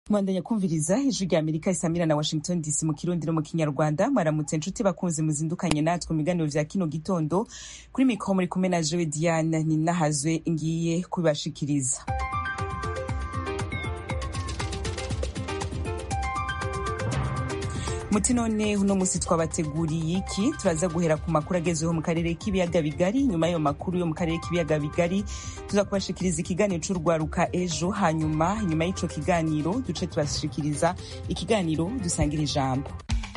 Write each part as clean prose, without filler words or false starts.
Mwandanya kumviriza ijwi rya Amerika isamira na Washington DC mu Kirundi no mu Kinyarwanda. Mwaramutse nshuti bakunzi muzindukanye natwe mu biganiro vya kino gitondo. Kuri mikoro muri kumwe na Joe Diane Ninahazwe ngiye kubashikiriza. Muti none uno musi twabateguriye iki? Turaza guhera ku makuru agezweho mu karere k'ibiyaga bigari. Nyuma y'ayo makuru yo mu karere k'ibiyaga bigari tuza kubashikiriza ikiganiro c'urwaruka ejo, hanyuma y'ico kiganiro duce tubashikiriza ikiganiro dusangira ijambo.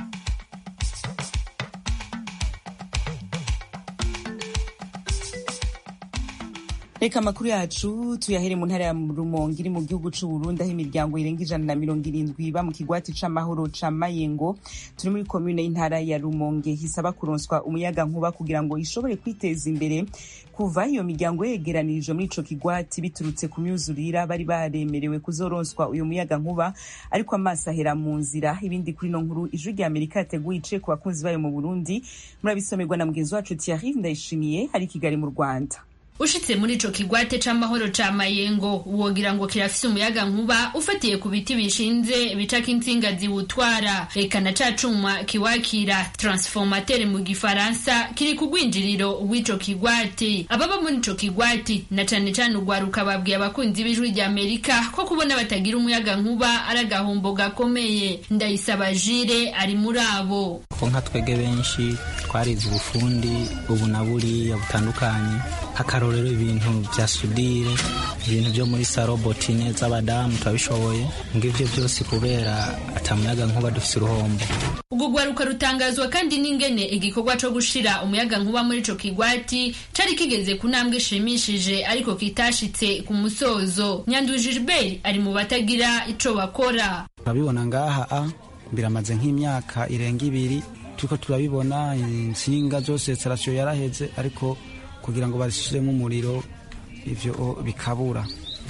Reka amakuru yacu tuyahere mu ntara ya Rumonge iri mu gihugu c'u Burundi, aho imiryango irenga 170 iba mu kigwati c'amahoro ca Mayengo turi muri komune y'intara ya Rumonge hisaba kuronswa umuyaga nkuba kugira ngo ishobore kwiteza imbere. Kuva iyo miryango yegeranirije muri ico kigwati biturutse ku myuzurira bari baremerewe kuzoronswa uyu muyaga nkuba, ariko amaso ahera mu nzira. Ibindi kuri no nkuru ijwi rya Amerika yateguye ice ku bakunzi bayo mu Burundi, murabisomerwa na mugenzi wacu Thierry Ndayishimiye ari Kigali mu Rwanda. Ushitse muri ico kigwate c'amahoro ca Mayengo wogira ngo kirafise umuyaga nkuba ufatiye ku biti bishinze bicako intsinga ziwutwara. Eka na ca cuma kiwakira transformateur mu gifaransa kiri ku rwinjiriro w'ico kigwate. Ababa muri ico kigwate na cane cane urwaruka babwiye abakunzi b'ijwi rya Amerika ko kubona batagira umuyaga nkuba ari agahombo gakomeye. Ndayisaba Jire ari muri abo. Ko nka twege benshi twarize ubufundi ubu na buriya butandukanye, akarorero ibintu vya sudire, ibintu vyo muri sarobotine z'abadamu twabishoboye. Ngivyo byose kubera atamuyaga nkuba dufise uruhombo. Ubwo rwaruka rutangazwa kandi n'ingene igikorwa co gushira umuyaga nkuba muri ico kigwati cari kigeze ku ntambwe ishimishije ariko kitashitse ku musozo. Nyandu Gilbert ari mu batagira ico bakora. Turabibona ngaha biramaze nk'imyaka irenga 2 turiko turabibona, insinga zose installation yaraheze, ariko kugira ngo barishiremo umuriro ivyo bikabura.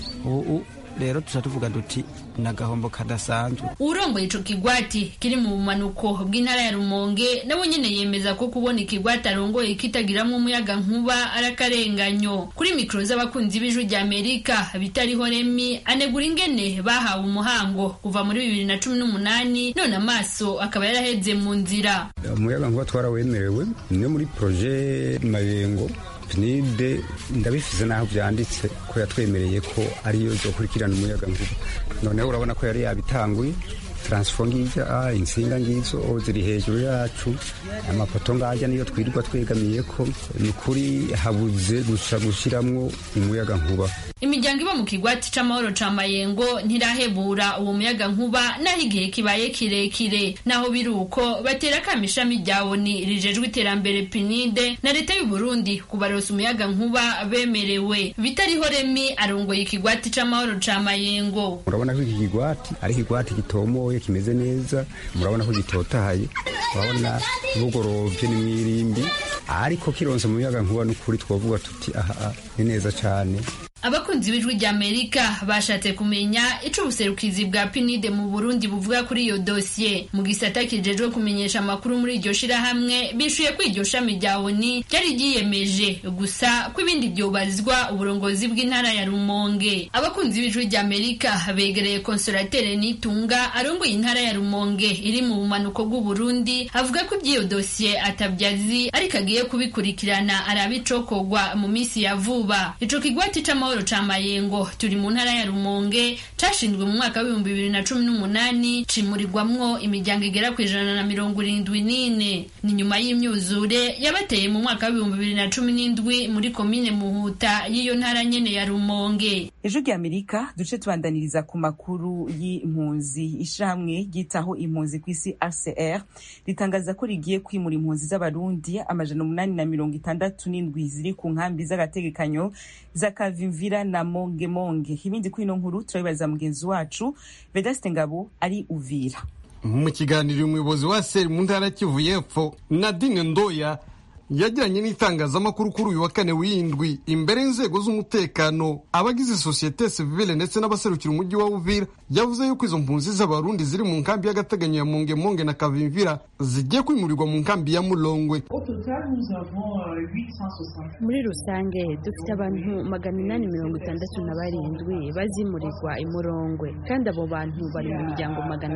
Rero tuvuga duti nagahombo kadasanzwe. Urongoye ico kigwati kiri mu bumanuko bw'intara ya Rumonge nabo nyene yemeza ko kubona ikigwati arongoye kitagiramo umuyaga nkuba arakarenganyo. Kuri mikro z'abakunzi b'ijwi rya Amerika bitariho Remi anegura ingene bahawe umuhango kuva muri 2018 none amaso akaba yaraheze mu nzira. Umuyaga nkuba twarawemerewe ni muri projet Mayengo PNID, ndabifize naho byanditse ko yatwemereye ko ariyo zo kurikirana umuyaga nkuba. None urabona ko yari yabitanguye transformation insinga ngizo ziri hejuru yacu, amapoto ngaje niyo twirirwa twegamiye ko nukuri habuze gushiramwo umuyaga nkuba. Imiryango iba mu kigwati c'amahoro ca Mayengo ntirahebura uwo muyaga nkuba naho igihe kibaye kirekire. Naho biruko batera kamishami ryaboni rijejwe iterambere PNID na leta y'u Burundi kubarosa umuyaga nkuba bemerewe. Bitariho Remi arongoye ikigwati c'amahoro ca Mayengo. Murabona ko iki kigwati ari kigwati gitomoye kimeze neza, murabona ko gitotahaye, murabona bugorovye n'imirimbi, ariko kironse umuyaga nkuba n'ukuri twovuga tuti ni neza cane. Abakunzi b'ijwi rya Amerika bashatse kumenya ico ubuserukizi bwa PNID mu Burundi buvuga kuri iyo dossier. Mu gisata kijejwe kumenyesha amakuru muri iryo shirahamwe bishuye ko iryo shami rya ONU ryari ryiyemeje gusa ko ibindi byobazwa uburongozi bw'intara ya Rumonge. Abakunzi b'ijwi rya Amerika begereye Consolateur Nitunga arongoye intara ya Rumonge iri mu bumanuko bw'u Burundi, avuga ko ibyo dossier atabyazi ariko agiye kubikurikirana arabicokogwa mu misi ya vuba. Ico kigwati c'amahoro ca Mayengo turi mu ntara ya Rumonge cashinzwe mu mwaka wa 2018 cimurirwamwo imiryango igera ku 174. Ni nyuma y'imyuzure yabateye mu mwaka wa 2017 muri komine Muhuta y'iyo ntara nyene ya Rumonge. Ijwi rya Amerika duce tubandaniriza ku makuru y'impunzi. Ishamwe gitaho impunzi kw'isi ACR ritangaza ko rigiye kwimura impunzi z'abarundi 867 ziri ku nkambi z'agategekanyo za Kavimvira na Mongemonge. Ibindi kuri ino nkuru turabibaza mugenzi wacu Vedaste Ngabo ari Uvira. Mu kiganiro umuyobozi wa ACR mu ntara Kivu y'Epfo Nadine Ndoya yagiranye n'itangazamakuru kuri uyu wa kane w'indwi imbere y'inzego z'umutekano, abagize societe civile ndetse n'abaserukira umujyi wa Uvira, yavuze yuko izo mpunzi z'abarundi ziri mu nkambi y'agateganyo ya Mongemonge na Kavimvira zigiye kwimurirwa mu nkambi ya Mulongwe. Muri rusange dufite abantu 867 bazimurirwa i Mulongwe, kandi abo bantu bari mu miryango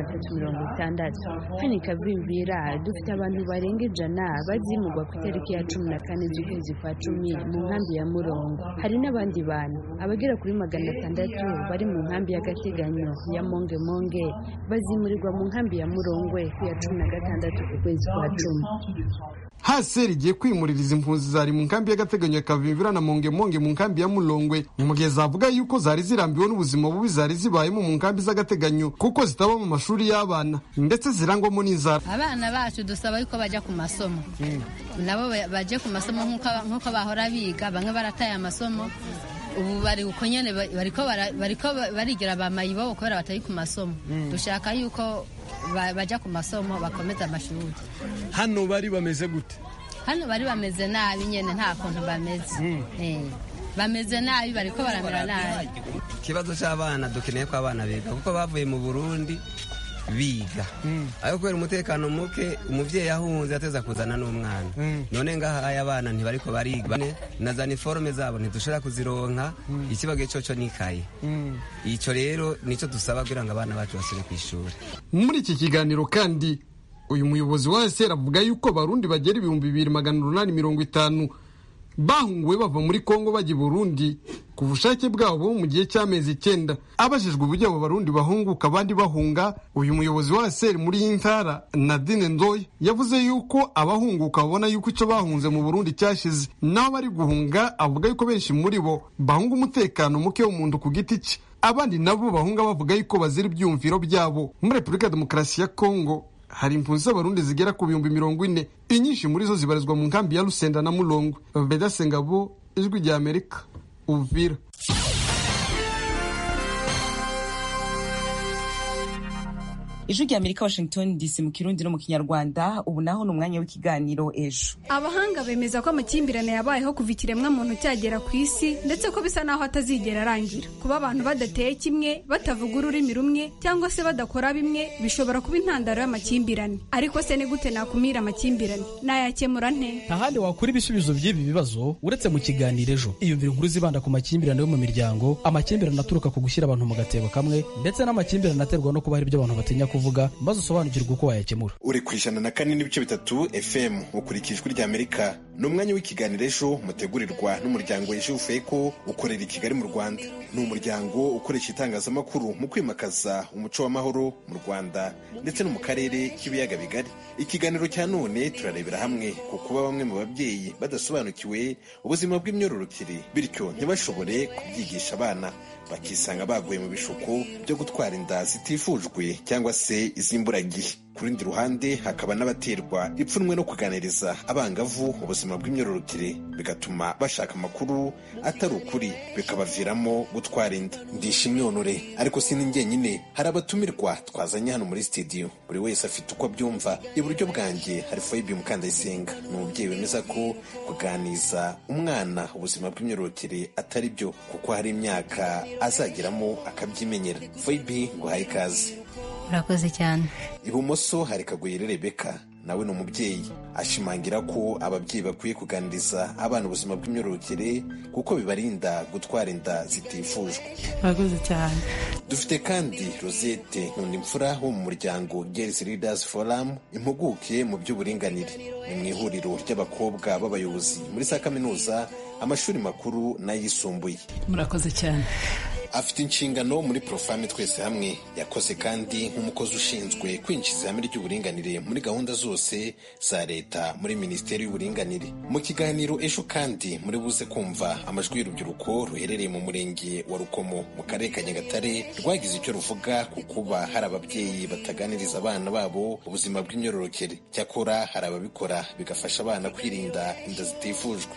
360. Hani Kavimvira dufite abantu barenga 100 bazimurwa ku itariki ya 14 z'ukwezi kwa 10 mu nkambi ya Mulongwe. Hari n'abandi bantu abagera kuri 600 bari mu nkambi y'agateganyo ya Monge bazimurirwa mu nkambi ya Mulongwe ku ya 16 ku kwezi kwa 10. HCR igiye kwimurira izi mpunzi zari mu nkambi y'agateganyo ya Kavimvira na Monge mu nkambi ya Mulongwe, mu gihe zavuga yuko zari zirambiwe n'ubuzima bubi zari zibayemo mu nkambi z'agateganyo kuko zitaba mu mashuri y'abana ndetse zirangwamo n'inzara. Abana bacu dusaba yuko bajya ku masomo, nabo baje ku masomo nk'uko bahora biga. Bamwe barataye amasomo, ubu bari uko nyene bariko barigira bamayibo kubera batari ku masomo. Dushaka yuko baja ku masomo bakomeza amashuri. Hano bari bameze gute? Hano bari bameze nabi nyene, nta kuntu bameze. Bameze nabi, bariko baramera nabi. Ikibazo cy'abana dukeneye ko abana biga kuko bavuye mu Burundi biga, ariko kubera umutekano muke umuvyeyi yahunze ateza kuzana n'umwana. None ngaha aya abana ntibariko bariga, na za uniforme zabo ntidushobora kuzironka, ikibage cyo nikaye. Ico rero nico dusaba kugira ngo abana bacu basubire ku ishuri. Muri iki kiganiro kandi uyu muyobozi wa HCR avuga yuko Barundi bagera 2850 bahunguwe bava muri Kongo bajya i Burundi ku bushake bwabo mu gihe cy'amezi 9. Abajijwe uburyo abo Barundi bahunguka abandi bahunga, uyu muyobozi wa HCR muri Intara Nadine Ndoya yavuze yuko abahunguka babona yuko icyo bahunze mu Burundi cyashize, naho bari guhunga avuga yuko benshi muri bo bahunga umutekano muke w'umuntu ku giti cye, abandi nabo bahunga bavuga yuko bazira ibyumviro byabo. Muri Repubulika ya Demokarasi ya Kongo hari impunzi z'Abarundi zigera ku 40,000, inyinshi muri zo zibarizwa mu nkambi ya Lusenda na Mulongwe. Beda Sengabo, Ijwi rya Amerika, Uvira. Ijwi rya Amerika, Washington DC, mu Kirundi no mu Kinyarwanda. Ubu naho ni umwanya w'ikiganiro Ejo. Abahanga bemeza ko amakimbirane yabayeho kuva ikiremwa muntu cyagera ku isi, ndetse ko bisa naho atazigera arangira. Kuba abantu badateye kimwe, batavuga ururimi rumwe, cyangwa se badakora bimwe bishobora kuba intandaro y'amakimbirane. Ariko se ni gute nakumira amakimbirane? Nayakemura nte? Ntahandi wakura ibisubizo by'ibi bibazo uretse mu kiganiro Ejo. Iyumvira inkuru zibanda ku makimbirane yo mu miryango, amakimbirane aturuka ku gushyira abantu mu gatebo kamwe, ndetse n'amakimbirane aterwa no kuba hari ibyo abantu batinya kuvuga, maze usobanukirwa uko wayakemura. Uri ku 104.3 FM ukurikije Ijwi rya Amerika. Ni umwanya w'ikiganiro Ejo mutegurirwa n'umuryango Ejufeko ukorera i Kigali mu Rwanda. Ni umuryango ukoresha itangazamakuru mu kwimakaza umuco w'amahoro mu Rwanda ndetse no mu karere k'ibiyaga bigari. Ikiganiro cya none turarebera hamwe ku kuba bamwe mu babyeyi badasobanukiwe ubuzima bw'imyororokere, bityo ntibashobore kubyigisha abana, bakisanga baguye mu bishuko byo gutwara inda zitifujwe cyangwa se izimburagihe. Ku rundi ruhande hakaba n'abaterwa ipfunwe no kuganiriza abangavu ubuzima bw'imyororokere, bigatuma bashaka amakuru atari ukuri, bikabaviramo gutwara inda. Ndishimye Honore, ariko si njyenyine, hari abatumirwa twazanye hano muri studio, buri wese afite uko abyumva. Iburyo bwanjye hari Foibi Mukandayisenga, ni umubyeyi wemeza ko kuganiza umwana ubuzima bw'imyororokere atari byo, kuko hari imyaka azageramo akabyimenyera. Foibi, nguhaye ikaze. Urakoze cyane. Ibumoso hari Kagwire Rebeka, nawe ni umubyeyi, ashimangira ko ababyeyi bakwiye kuganiriza abana ubuzima bw'imyororokere kuko bibarinda gutwara inda zitifujwe. Urakoze cyane. Dufite kandi Rosette Nkundimfura wo mu muryango Girls Leaders Forum, impuguke mu by'uburinganire. Ni mu ihuriro ry'abakobwa b'abayobozi muri za kaminuza, amashuri makuru n'ayisumbuye. Murakoze cyane. Afite inshingano muri Profame Twese Hamwe. Yakoze kandi nk'umukozi ushinzwe kwinjiza ihame ry'uburinganire muri gahunda zose za leta muri Minisiteri y'Uburinganire. Mu kiganiro Ejo kandi muri buze kumva amajwi y'urubyiruko ruherereye mu murenge wa Rukomo mu karere ka Nyagatare, rwagize icyo ruvuga ku kuba hari ababyeyi bataganiriza abana babo ubuzima bw'imyororokere. Cyakora hari ababikora bigafasha abana kwirinda inda zitifujwe.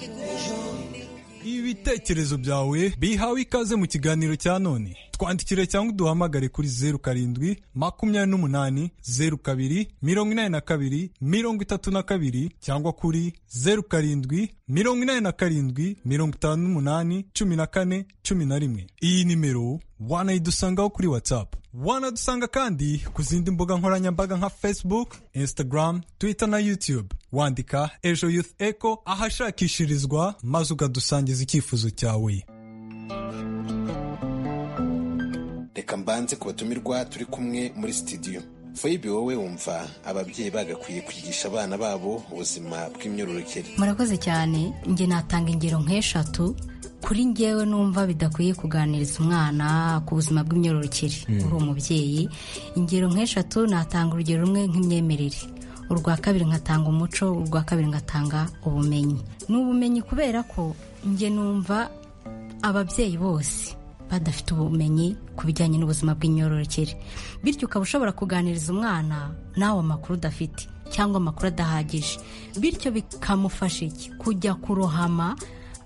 Ibitekerezo byawe bihawe ikaze mu kiganiro cya none. Twandikire cyangwa uduhamagare kuri 07 28 02 82 32 cyangwa kuri 07 87 58 14 11. Iyi nimero wanayidusangaho kuri WhatsApp wanadusanga kandi ku zindi mbuga nkoranyambaga nka Facebook, Instagram, Twitter na YouTube. Wandika Ejo Youth Echo ahashakishirizwa maze ukadusangiza icyifuzo cyawe. Reka mbanze ku batumirwa turi kumwe muri studio. Foyibe, wowe wumva ababyeyi bagakwiye kwigisha abana babo ubuzima bw'imyororokere? Murakoze cyane. Nge natanga ingero nk'eshatu. Kuri ngewe numva bidakwiye kuganiriza umwana ku buzima bw'imyororokere uri umubyeyi. Ingero nk'eshatu natanga urugero rumwe nk'imyemerere, urwa kabiri nkatanga umuco, urwa kabiri ngatanga ubumenyi. N'ubumenyi kubera ko nge numva ababyeyi bose badafite ubumenyi ku bijyanye n'ubuzima bw'imyororokere, bityo ukaba ushobora kuganiriza umwana nawe amakuru udafite cyangwa amakuru adahagije, bityo bikamufasha iki kujya kurohama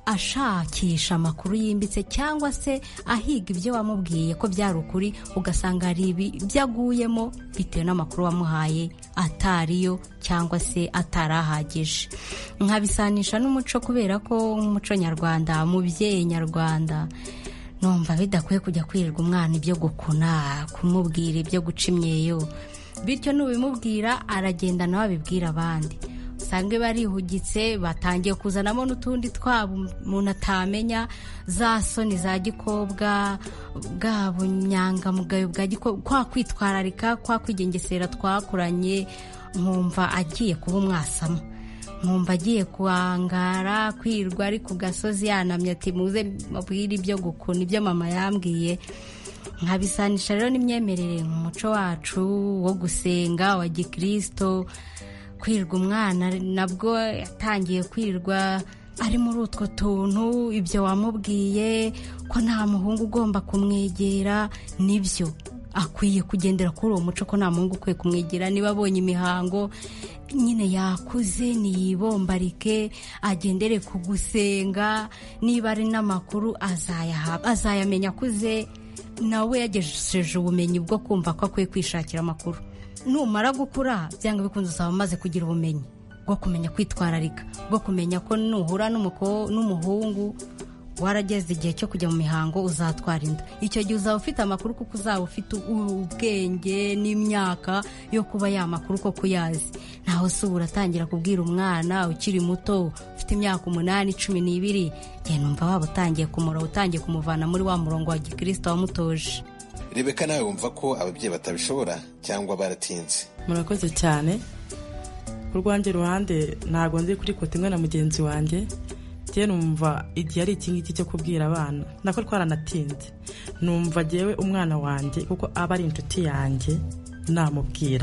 ashakisha amakuru yimbitse cyangwa se ahiga ibyo wamubwiye ko byari ukuri, ugasanga hari ibyo aguyemo bitewe n'amakuru wamuhaye atariyo cyangwa se atarahagije. Nkabisanisha n'umuco kubera ko nk'umuco nyarwanda, umubyeyi nyarwanda, numva bidakwiye kujya kwirirwa umwana ibyo gukuna, kumubwira ibyo guca imyeyo, bityo n'ubimubwira aragenda nawe abibwira abandi. Usange barihugitse, batangiye kuzanamo n'utundi twabo umuntu atamenya, za soni za gikobwa, bwa bunyangamugayo bwa gikobwa, kwa kwitwararika, kwa kwigengesera twakuranye. Nkumva agiye kuba umwasama, nkumva agiye kuangara, kwirwa ari ku gasozi yanamye ati muze mubwire ibyo gukuna ibyo mama yambwiye. Nkabisanisha rero n'imyemerere mu muco wacu wo gusenga wa gikristo. Kwirwa umwana nabwo yatangiye kwirwa ari muri utwo tuntu, ibyo wamubwiye ko nta muhungu ugomba kumwegera, nibyo akwiye kugendera kuri uwo muco ko nta muhungu ukwiye kumwegera. Niba abonye imihango nyine yakuze niyibombarike, agendere ku gusenga, niba ari n'amakuru azayamenya akuze, nawe yagejeje ubumenyi bwo kumva ko akwiye kwishakira amakuru. Numara gukura byanga bikunze usaba amaze kugira ubumenyi bwo kumenya kwitwararika, bwo kumenya ko nuhura n'umuhungu warageze igihe cyo kujya mu mihango uzatwara inda. Icyo gihe uzaba ufite amakuru kuko uzaba ufite ubwenge n'imyaka yo kuba ya makuru ko kuyazi. Naho se uratangira kubwira umwana ukiri muto ufite imyaka 8, 12, gihe numva waba utangiye kumuvana muri wa murongo wa gikristo wamutoje. Rebeka, nawe wumva ko ababyeyi batabishobora cyangwa baratinze? Murakoze cyane. Ku rwanjye ruhande ntago nzi kuri kote imwe na mugenzi wanjye, njye numva igihe ari iki ngiki cyo kubwira abana nako twaranatinze. Numva jyewe umwana wanjye kuko aba ari inshuti yanjye, namubwira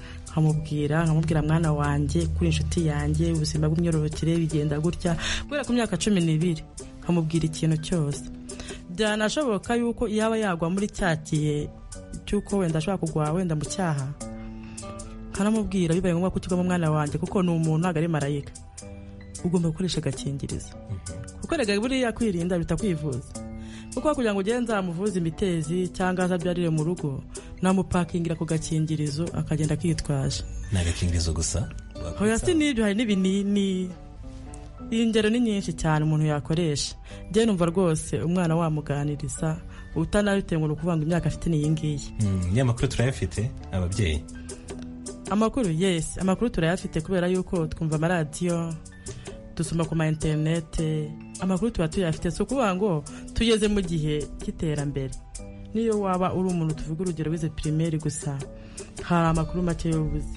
nkamubwira mwana wanjye kuri inshuti yanjye ubuzima bw'imyororokere bigenda gutya, kubera ku myaka 12 nkamubwira ikintu cyose. Byanashoboka yuko yaba yagwa muri cyakiye cyuko wenda ashobora kugwa wenda mu cyaha, kanamubwira bibaye ngombwa ko kigwa mu mwana wanjye kuko ni umuntu ntabwo ari marayika, ugomba gukoresha agakingirizo. Kuko rega buriya kwirinda bitakwivuza, kuko kugira ngo ugende nzamuvuze imitezi cyangwa azabyarire mu rugo, namupakingira ku gakingirizo akagenda akitwaje. Ni agakingirizo gusa? Hoya si n'ibyo, hari n'ibinini. Ingero ni nyinshi cyane umuntu yakoresha. Njye numva rwose umwana wamuganiriza utanabitewe ngo kuvanga imyaka afite n'iyi ngiyi. Amakuru turayafite ababyeyi? Amakuru yes, amakuru turayafite kubera yuko twumva amaradiyo, dusoma ku ma internet, amakuru tuba tuyafite. So kuvuga ngo tugeze mu gihe cy'iterambere, niyo waba uri umuntu tuvuga urugero wize primaire gusa, hari amakuru make y'ubuzi.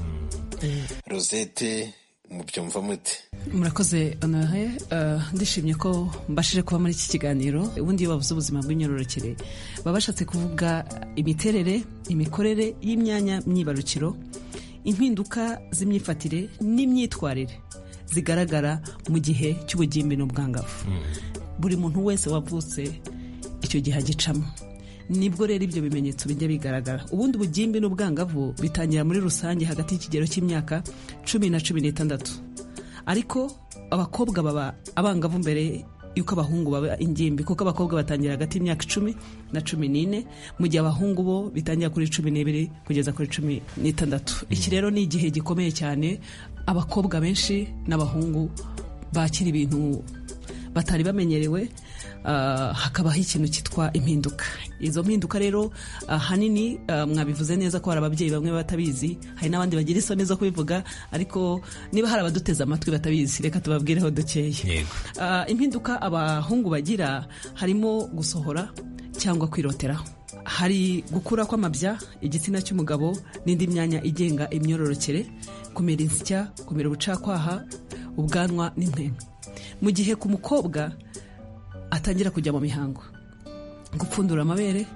Rosette, mubyumva mute? Murakoze Honoré, ndishimye ko mbashije kuba muri iki kiganiro. Ubundi iyo bavuze ubuzima bw'imyororokere baba bashatse kuvuga imiterere, imikorere y'imyanya myibarukiro, impinduka z'imyifatire n'imyitwarire zigaragara mu gihe cy'ubugimbi n'ubwangavu. Buri muntu wese wavutse icyo gihe agicamo, nibwo rero ibyo bimenyetso bijya bigaragara. Ubundi ubugimbi n'ubwangavu bitangira muri rusange hagati y'ikigero cy'imyaka 10 na 16, ariko abakobwa baba abangavu mbere yuko abahungu baba ingimbi, kuko abakobwa batangira hagati y'imyaka 10 na 14, mu gihe abahungu bo bitangira kuri 12 kugeza kuri 16. Iki rero ni igihe gikomeye cyane, abakobwa benshi n'abahungu bakira ibintu batari bamenyerewe, hakabaho ikintu cyitwa impinduka. izo mpinduka rero ahanini mwabivuze neza ko hari ababyeyi bamwe batabizi, hari n'abandi bagira isoni zo kubivuga, ariko niba hari abaduteze amatwi batabizi reka tubabwireho dukeya. Impinduka abahungu bagira harimo gusohora cyangwa kwiroteraho, hari gukura kw'amabya, igitsina cy'umugabo n'indi myanya igenga imyororokere, kumera insya, kumera ubucakwaha, ubwanwa n'impwemu. Mu gihe ku mukobwa atangira kujya mu mihango, gupfundura amabere,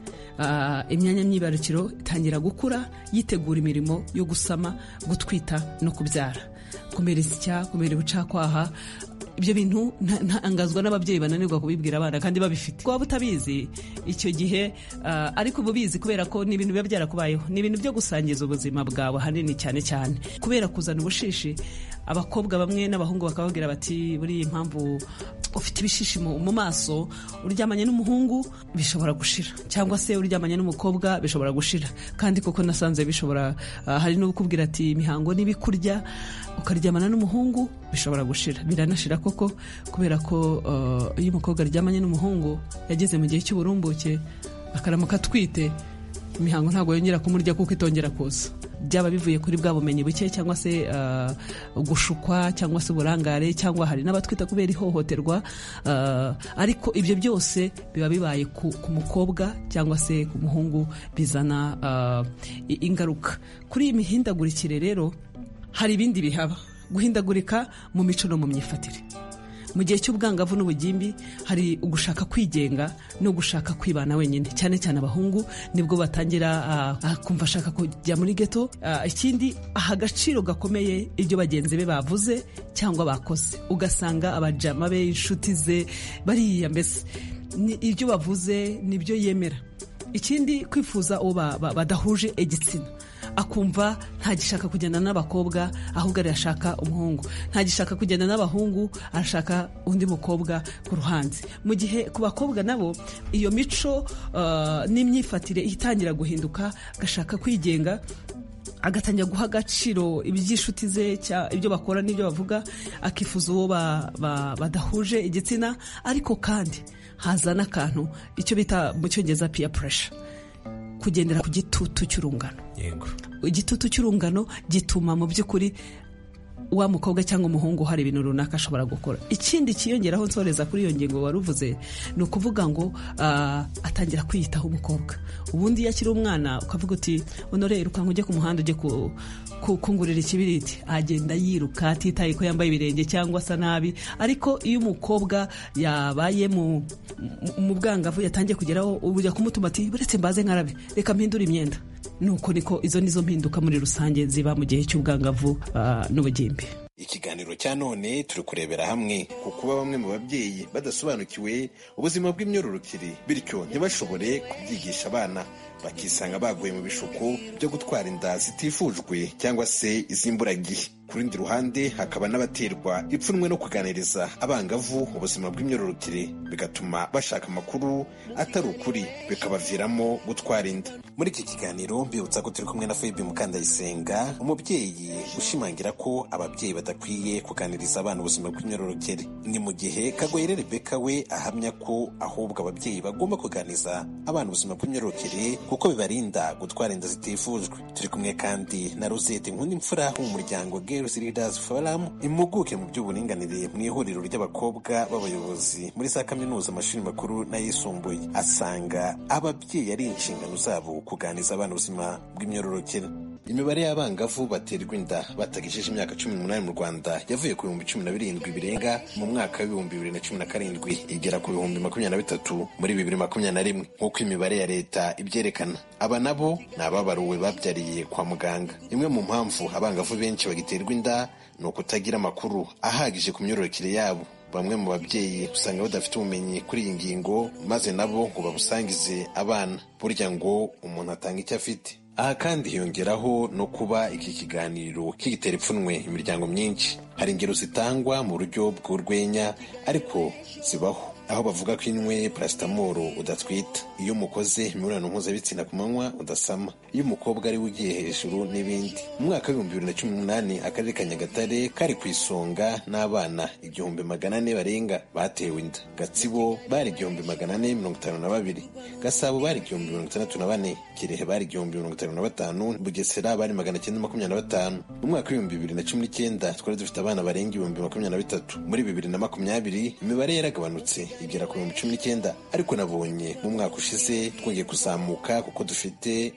imyanya myibarukiro itangira gukura, yitegura imirimo yo gusama, gutwita no kubyara, kumera insya, kumera ubucakwaha. Ibyo bintu ntangazwa n'ababyeyi bananirwa kubibwira abana kandi babifite. Waba utabizi icyo gihe ariko ububizi kubera ko ni ibintu biba byarakubayeho, ni ibintu byo gusangiza ubuzima bwawe hanini cyane cyane. Kubera kuzana ubushishi, abakobwa bamwe n'abahungu bakababwira bati buriya impamvu ufite ibishishi mu maso, uryamanye n'umuhungu bishobora gushira, cyangwa se uryamanye n'umukobwa bishobora gushira. Kandi koko nasanze bishobora, hari n'ubukubwira ati imihango nibikurya ukaryamana n'umuhungu bishobora gushira, biranashira koko, kubera ko iyo umukobwa aryamanye n'umuhungu yageze mu gihe cy'uburumbuke akaramuka atwite, imihango ntabwo yongera kumurya kuko itongera kuza. Byaba bivuye kuri bwa bumenyi buke, cyangwa se gushukwa, cyangwa se uburangare, cyangwa hari n'abatwita kubera ihohoterwa, ariko ibyo byose biba bibaye ku mukobwa cyangwa se ku muhungu, bizana ingaruka. Kuri iyi mihindagurikire rero hari ibindi bihaba, guhindagurika mu mico no mu myifatire. Mu gihe cy'ubwangavu n'ubugimbi hari ugushaka kwigenga no gushaka kwibana wenyine, cyane cyane abahungu nibwo batangira kumva ashaka kujya muri geto. Ikindi, aha agaciro gakomeye ibyo bagenzi be bavuze cyangwa bakoze, ugasanga abajama be, inshuti ze bariya, mbese ibyo bavuze nibyo yemera. Ikindi, kwifuza uwo badahuje igitsina, akumva ntagishaka kugenda n'abakobwa ahubwo arashaka umuhungu, ntagishaka kugenda n'abahungu arashaka undi mukobwa ku ruhande. Mu gihe ku bakobwa nabo iyo mico n'imyifatire itangira guhinduka, agashaka kwigenga, agatangira guha agaciro iby'inshuti ze, ibyo bakora n'ibyo bavuga, akifuza uwo badahuje igitsina. Ariko kandi haza n'akantu icyo bita mu cyongereza peer pressure, kugendera ku gitutu cy'urungano. Igitutu cy'urungano gituma mu by'ukuri wa mukobwa cyangwa umuhungu hari ibintu runaka ashobora gukora. Ikindi kiyongeraho nsoreza kuri iyo ngingo wari uvuze, ni ukuvuga ngo atangira kwiyitaho umukobwa. Ubundi iyo akiri umwana ukavuga uti Honore iruka ujye ku muhanda ujye kungurira ikibiriti, agenda yiruka atitaye ko yambaye ibirenge cyangwa asa nabi. Ariko iyo umukobwa yabaye mu bwangavu, yatangiye kugeraho ujya kumutuma ati buretse mbaze nkarabe, reka mpindure imyenda. Nuko niko izo nizo mpinduka muri rusange ziba mu gihe cy'ubwangavu n'ubugimbi. Ikiganiro cya none turi kurebera hamwe ku kuba bamwe mu babyeyi badasobanukiwe ubuzima bw'imyororokere, bityo ntibashobore kubyigisha abana, bakisanga baguye mu bishuko byo gutwara inda zitifujwe cyangwa se iz'imburagihe. Ku rundi ruhande hakaba n'abaterwa ipfunwe no kuganiriza abangavu ubuzima bw'imyororokere, bigatuma bashaka amakuru atari ukuri, bikabaviramo gutwara inda. Muri iki kiganiro mbibutsa ko turi kumwe na Phoebe Mukandayisenga, umubyeyi ushimangira ko ababyeyi badakwiye kuganiriza abana ubuzima bw'imyororokere. Ni mu gihe Kagoyire Rebecca we ahamya ko ahubwo ababyeyi bagomba kuganiriza abana ubuzima bw'imyororokere kuko bibarinda gutwara inda zitifujwe. Turi kumwe kandi na Rosette Nkundimfura w'umuryango Girls Leaders Forum, impuguke mu by'uburinganire mu ihuriro ry'abakobwa b'abayobozi muri za kaminuza, amashuri makuru n'ayisumbuye. Asanga ababyeyi ari inshingano zabo kuganiriza abana ubuzima bw'imyororokere. Imibare y'abangavu baterwa inda batagejeje imyaka 18 mu Rwanda yavuye ku 17,000 birenga mu mwaka wa 2017 igera ku 23,000 muri 2021 nk'uko imibare ya leta ibyerekana. Aba nabo ni ababaruwe babyariye kwa muganga. Imwe mu mpamvu abangavu benshi bagiterwa inda ni ukutagira amakuru ahagije ku myororokere yabo. Bamwe mu babyeyi usanga badafite ubumenyi kuri iyi ngingo, maze nabo ngo babusangize abana. Burya ngo umuntu atanga icyo afite. Aha kandi hiyongeraho no kuba iki kiganiro kigitera ipfunwe imiryango myinshi. Hari ingero zitangwa mu buryo bw'urwenya ariko zibaho. aho bavuga ko inywe paracetamol udatwita, iyo umukoze imibonano mpuzabitsina ku manywa udasama, iyo umukobwa ari we ugiye hejuru n'ibindi. Mu mwaka w'ibihumbi 2018 akarere ka Nyagatare kari ku isonga n'abana 1,400 barenga batewe inda. Gatsibo bari 1,452, Gasabo bari 1,064, Kirehe bari 1,055, Bugesera bari 925. Mu mwaka w'ibihumbi 2019 twari dufite abana barenga 23,000. Muri 2020 imibare yaragabanutse igera ku 19,000, ariko nabonye mu mwaka ushize twongeye kuzamuka kuko dufite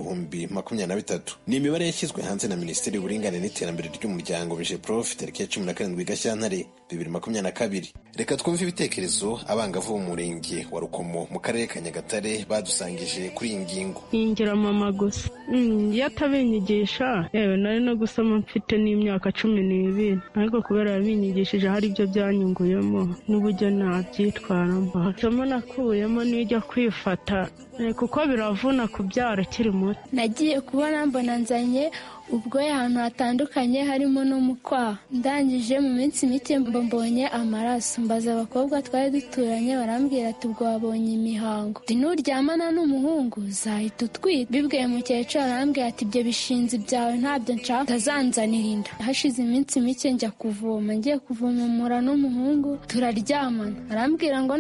23,000. Ni imibare yashyizwe hanze na Minisiteri y'Uburinganire n'Iterambere ry'Umuryango Migeprof tariki ya 17 Gashyantare 2022. Reka twumve ibitekerezo abangavu mu murenge wa Rukomo mu karere ka Nyagatare badusangije kuri iyi ngingo. Ingira mama gusa iyo atabinyigisha yewe nari no gusoma mfite n'imyaka 12, ariko kubera yabinyigishije hari ibyo byanyunguyemo n'uburyo nabyitwaramo. Somo nakuyemo n'ijya kwifata kuko biravuna kubyara kiri muto. Nagiye kubona mbona nzanye ubwo ahantu hatandukanye harimo no mu kwaha. Ndangije mu minsi mike mbonye amaraso, mbaza abakobwa twari duturanye barambwira ati ubwo wabonye imihango, nuryamana n'umuhungu uzahita utwita. Bibwiye mukecuru arambwira ati ibyo bishinzi byawe ntabyo nshaka, utazanzanira inda. Hashize iminsi mike njya kuvoma, ngiye kuvomamura n'umuhungu turaryamana, arambwira ngo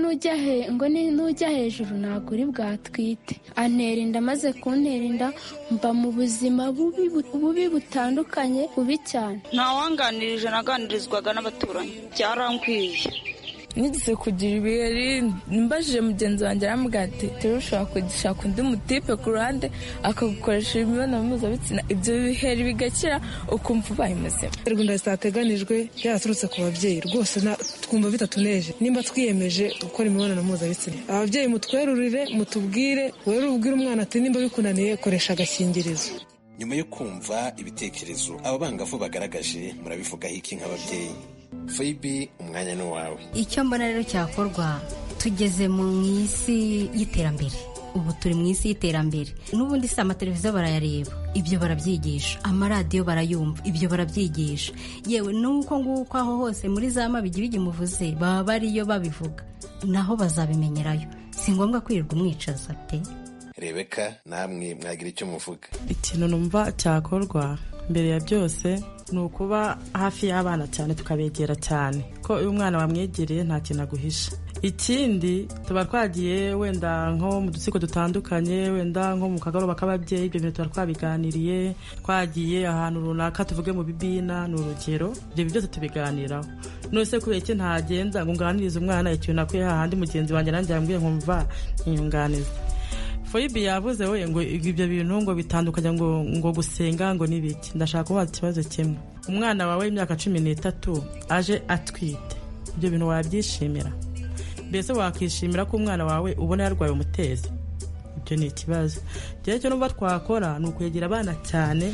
nujya hejuru ntabwo uri bwatwite. Antera inda, maze kuntera inda mba mu buzima bubi butandukanye, bubi cyane. Ntawanganirije, naganirizwaga n'abaturanyi, byarankwiye. Nigeze kugira ibiheri, mbajije mugenzi wanjye arambwira ati ushobora kugishaka undi mutipe ku ruhande akagukoresha imibonano mpuzabitsina, ibyo biheri bigakira ukumva ubaye muzima. Gahunda zitateganijwe yaraturutse ku babyeyi, rwose twumva bitatuneje nimba twiyemeje gukora imibonano mpuzabitsina. Ababyeyi mutwerurire, mutubwire, wewe ubwire umwana ati nimba bikunaniye koresha agakingirizo. Nyuma yo kumva ibitekerezo aba bangavu bagaragaje, murabivugaho iki nk'ababyeyi? Phoebe, umwanya ni wawe. Icyo mbona rero cyakorwa, tugeze mu isi y'iterambere. Ubu turi mu isi y'iterambere, n'ubundi si amateleviziyo barayareba, ibyo barabyigisha, amaradiyo barayumva, ibyo barabyigisha, yewe nuko nguko aho hose muri za mabigi muvuze baba bariyo babivuga, naho bazabimenyerayo. Si ngombwa kwirirwa umwicaza pe. Rebeka, namwe mwagira icyo muvuga? Ikintu numva cyakorwa mbere ya byose ni ukuba hafi y'abana cyane, tukabegera cyane, ko iyo umwana wamwegereye nta kintu aguhisha. Ikindi tuba twagiye wenda nko mu dutsiko dutandukanye, wenda nko mu kagoroba k'ababyeyi, ibyo bintu tuba twabiganiriye. Twagiye ahantu runaka, tuvuge mu bibina, ni urugero, ibyo byose tubiganiraho. None se kubera iki ntagenda ngo nganirize umwana ikintu nakuye hahandi mugenzi wanjye nanjye yambwiye nkumva inyunganiza. Phoebe yavuze we ngo ibyo bintu ngo bitandukanye, ngo gusenga ngo n'ibiki. Ndashaka kubaza ikibazo kimwe. Umwana wawe w'imyaka 13 aje atwite, ibyo bintu wabyishimira? Mbese wakishimira ko umwana wawe ubona yarwaye umutezi? Ibyo ni ikibazo. Rero cyo numva twakora ni ukwegera abana cyane,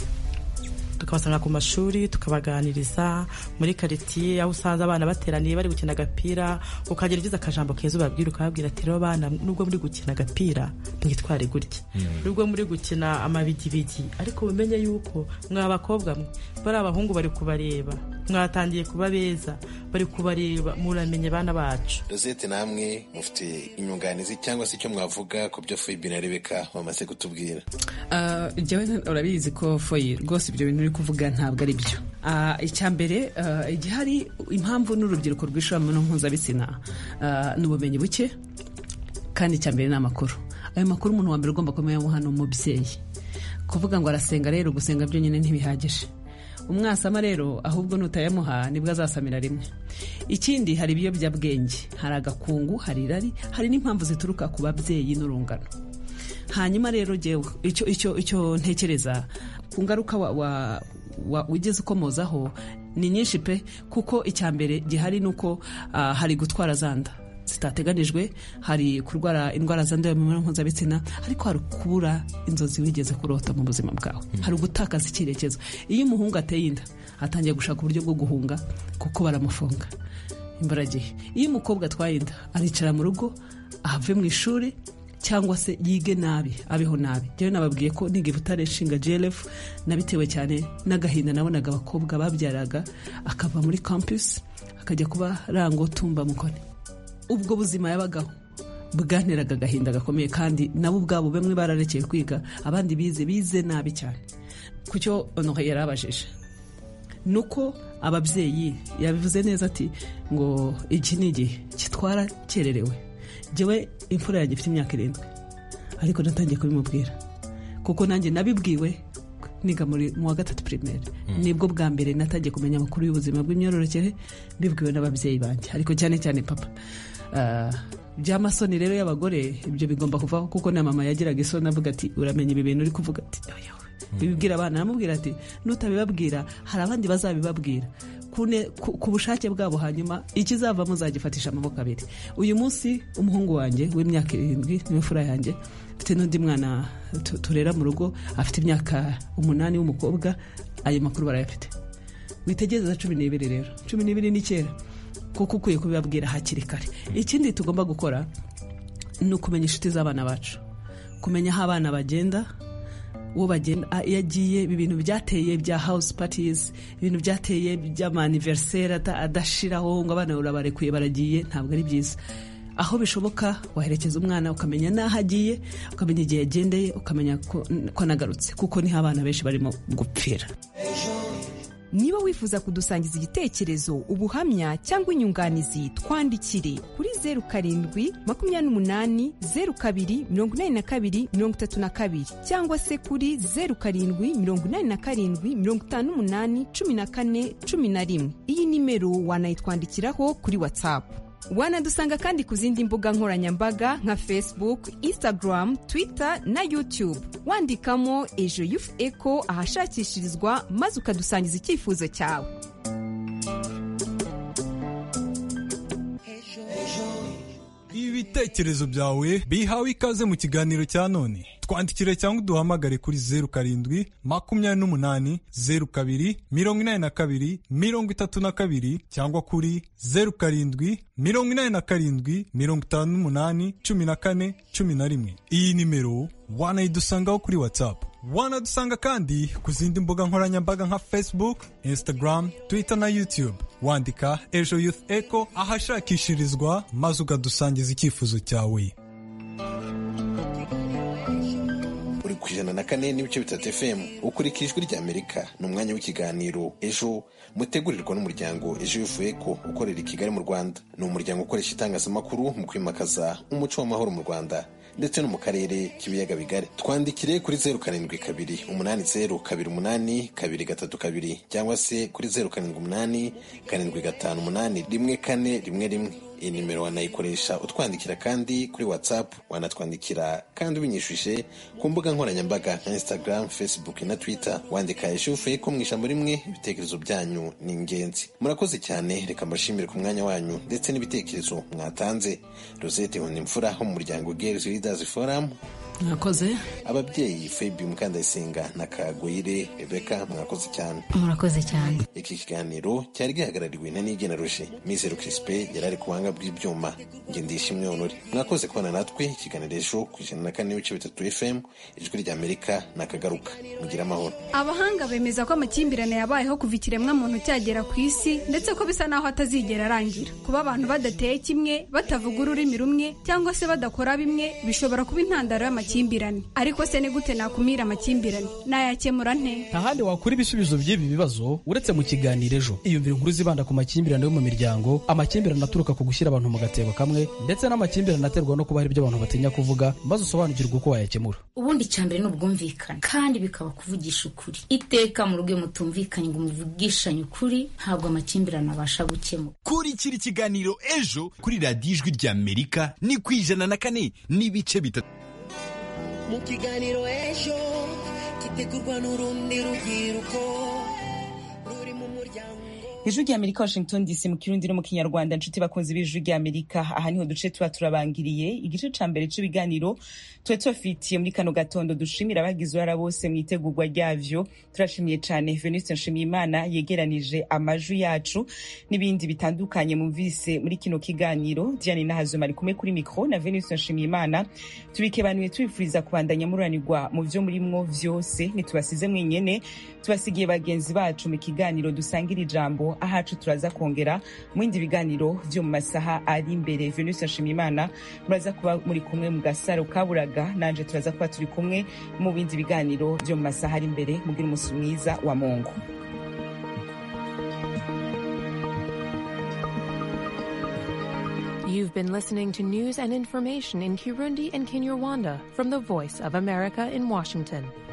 tukabasanga ku mashuri, tukabaganiriza muri quartier, aho usanze abana bateraniye bari gukina agapira, ukagira ugize akajambo keza ubabwira, ukababwira ati rero bana, nubwo muri gukina agapira mwitware gutya, nubwo muri gukina amabigibigi, ariko umenye yuko mwabakobwa mwe bari abahungu bari kubareba, mwatangiye kuba beza, bari kubareba, muramenye bana bacu. Rosette, namwe mufite inyunganizi cyangwa se icyo mwavuga ku byo Phoebe na Rebeka bamaze kutubwira? Jewe urabizi ko Foyi rwose ibyo bintu uri kuvuga ntabwo ari byo. Icyambere igihari impamvu n'urubyiruko rw'ishobora mpuzabitsina n'ubumenyi buke, kandi icyambere ni amakuru. Ayo makuru umuntu wa mbere ugomba kumenya hano umubyeyi. Kuvuga ngo arasenga, rero gusenga byo nyine ntibihagije. Umwasama rero ahubwo nutayamuha nibwo azasamira rimwe. Ikindi hari ibiyobyabwenge, hari agakungu, hari irari, hari n'impamvu zituruka ku babyeyi n'urungano. Hanyuma rero jewe icyo ntekereza ku ngaruka ugeze ukomozaho ni nyinshi pe, kuko icyambere gihari nuko hari gutwara zanda zitateganijwe, hari kurwara indwara zandura mu mibonano mpuzabitsina, ariko hari kubura inzozi wigeze kurota mu buzima bwawe, hari gutakaza icyerekezo. Iyo umuhungu ateye inda atangiye gushaka uburyo bwo guhunga kuko baramufunga imburagihe. Iyo umukobwa atwaye inda aricara mu rugo, ahave mu ishuri cyangwa se yige nabi, abeho nabi. Jewe nababwiye ko niga Butare nshinga GLF nabitewe cyane n'agahinda nabonaga abakobwa babyaraga, akava muri campus akajya kuba Rango Tumba Mukoni. ubwo buzima yabagaho bwanteraga agahinda gakomeye, kandi nabo ubwabo bamwe bararekeye kwiga, abandi bize nabi cyane. Ku cyo Honore yarabajije nuko ababyeyi yabivuze neza ati ngo iki ni igihe kitwara cyererewe. Jewe imfura yanjye ifite imyaka 7 ariko natangiye kubimubwira kuko nanjye nabibwiwe niga mu wa 3 primaire. Nibwo bwa mbere natangiye kumenya amakuru y'ubuzima bw'imyororokere bibwiwe n'ababyeyi banjye, ariko cyane cyane papa. By'amasoni rero y'abagore ibyo bigomba kuvaho, kuko na mama yagiraga isoni avuga ati uramenya ibi bintu uri kuvuga ati bibwira abana. Namubwira ati nutabibabwira hari abandi bazabibabwira ku bushake bwabo, hanyuma ikizava muzagifatisha amaboko abiri. Uyu munsi umuhungu wanjye w'imyaka 7 niwe fura yanjye, mfite n'undi mwana turera mu rugo afite imyaka 8 w'umukobwa. Ayo makuru barayafite, witegereza 12 rero 12 ni kera, kuko ukwiye kubibabwira hakiri kare. Ikindi tugomba gukora ni ukumenya inshuti z'abana bacu, kumenya aho abana bagenda, uwo bagenda yagiye. Ibintu byateye bya house parties, ibintu byateye by'amaniversaire adashiraho ngo abana urabarekuye baragiye, ntabwo ari byiza. Aho bishoboka waherekeza umwana ukamenya n'aho agiye, ukamenya igihe yagendeye, ukamenya ko nagarutse, kuko niho abana benshi barimo gupfira. Niba wifuza kudusangiza igitekerezo, ubuhamya cyangwa inyunganizi, twandikire kuri 0728028232 cyangwa se kuri 0787581411. Iyi nimero wanayitwandikiraho kuri WhatsApp. Wanadusanga kandi ku zindi mbuga nkoranyambaga nka Facebook, Instagram, Twitter na YouTube. Wandikamo Ejo Youth Echo ahashakishirizwa, maze ukadusangiza icyifuzo cyawe. Ibitekerezo byawe bihawe ikaze mu kiganiro cya none. Twandikire cyangwa uduhamagare kuri 0728028232 cyangwa kuri 0787581411. Iyi nimero wanayidusangaho kuri WhatsApp. Wanadusanga kandi ku zindi mbuga nkoranyambaga nka Facebook, Instagram, Twitter na YouTube. Wandika Ejo Youth Echo ahashakishirizwa, maze ukadusangiza icyifuzo cyawe. Uri ku 104.3 FM ukurikije ijwi ry'Amerika. Ni umwanya w'ikiganiro Ejo mutegurirwa n'umuryango Ejo Youth Echo ukorera i Kigali mu Rwanda. Ni umuryango ukoresha itangazamakuru mu kwimakaza umuco w'amahoro mu Rwanda ndetse no mu karere k'ibiyaga bigari. Twandikire kuri 0728028232 cyangwa se kuri 0778758111. Iyi nimero wanayikoresha utwandikira kandi kuri WhatsApp. Wanatwandikira kandi ubinyishuje ku mbuga nkoranyambaga nka Instagram, Facebook na Twitter. Wandika Ejo Youth Echo mu ijambo rimwe. Ibitekerezo byanyu ni ingenzi. Murakoze cyane, reka mbashimire ku mwanya wanyu ndetse n'ibitekerezo mwatanze. Rosette Nkundimfura ho mu muryango Girls Leaders Forum. Mwakoze. Ababyeyi Fabi Mukandayisenga na Kagoyire Rebecca, mwakoze cyane. Murakoze cyane. Iki kiganiro cyari gihagarariwe na Nigena Roger. Mizero Crispe yarari ku buhanga bw'ibyuma. Nge Ndishimwe Honore. Mwakoze kubana natwe. Ikiganiro Ejo ku 104.3 FM ijwi ry'Amerika nakagaruka. Mugira amahoro. Abahanga bemeza ko amakimbirane yabayeho kuva ikiremwa muntu cyagera ku isi, ndetse ko bisa naho atazigera arangira. Kuba abantu badateye kimwe, batavuga ururimi rumwe cyangwa se badakora bimwe, bishobora kuba intandaro y'amakimbirane. Ariko se ni gute nakumira amakimbirane? Nayakemura nte? Ahandi wakura ibisubizo by'ibi bibazo uretse mu kiganiro Ejo. Iyumvira inkuru zibanda ku makimbirane yo mu miryango, amakimbirane aturuka ku gushyira abantu mu gatebo kamwe, ndetse n'amakimbirane aterwa no kuba hari ibyo abantu batinya kuvuga, maze usobanukirwe uko wayakemura. Ubundi cyambere no ubwumvikane, kandi bikaba kuvugisha ukuri. Iteka mu rugo mutumvikanye ngo muvugishanye ukuri, ntabwo amakimbirane abasha gukemura. Kurikira ikiganiro Ejo kuri radiyo ijwi ry'Amerika ni ku 104.3. Mu kiganiro Ejo gitegurwa n'urundi rubyiruko ruri mu muryango Ijwi ry'Amerika, Washington DC, mu Kirundi no mu Kinyarwanda. Nshuti bakunzi b'Ijwi ry'Amerika, aha niho duce tuba turabangiriye igice ca mbere c'ibiganiro tuba tubafitiye muri kano gatondo. Dushimira abagize uruhara bose mu itegurwa ryavyo. Turashimiye cane Venuste Nshimiyimana yegeranije amajwi yacu n'ibindi bitandukanye mumvise muri kino kiganiro. Diane Nahazuma ari kumwe kuri mikro na Venuste Nshimiyimana. Tubikebanuye tubifuriza kubandanya mururanirwa mu vyo murimwo vyose. Nitubasize mwenyene, tubasigiye bagenzi bacu mu kiganiro dusangira ijambo ahacu turaza kongera mu bindi biganiro vyo mu masaha ari imbere. Venus Nshimiyimana muraza kuba muri kumwe mu gasaro kaburaga, nanje turaza kuba turi kumwe mu bindi biganiro vyo mu masaha ari imbere. Mugira umunsi mwiza wa Mungu. You've been listening to news and information in Kirundi and Kinyarwanda from the Voice of America in Washington.